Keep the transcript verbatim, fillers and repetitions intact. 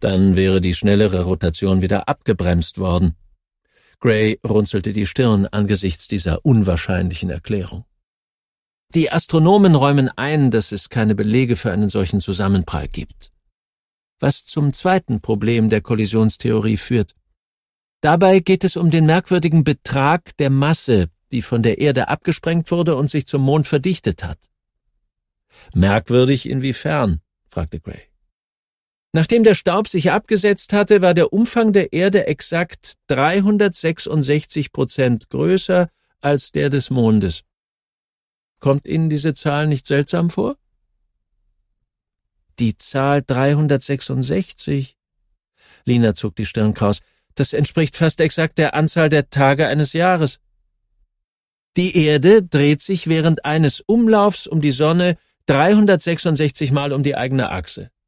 Dann wäre die schnellere Rotation wieder abgebremst worden. Gray runzelte die Stirn angesichts dieser unwahrscheinlichen Erklärung. Die Astronomen räumen ein, dass es keine Belege für einen solchen Zusammenprall gibt. Was zum zweiten Problem der Kollisionstheorie führt. Dabei geht es um den merkwürdigen Betrag der Masse, die von der Erde abgesprengt wurde und sich zum Mond verdichtet hat. Merkwürdig inwiefern? Fragte Gray. Nachdem der Staub sich abgesetzt hatte, war der Umfang der Erde exakt dreihundertsechsundsechzig Prozent größer als der des Mondes. Kommt Ihnen diese Zahl nicht seltsam vor? Die Zahl dreihundertsechsundsechzig? Lina zog die Stirn kraus. Das entspricht fast exakt der Anzahl der Tage eines Jahres. Die Erde dreht sich während eines Umlaufs um die Sonne dreihundertsechsundsechzig Mal um die eigene Achse.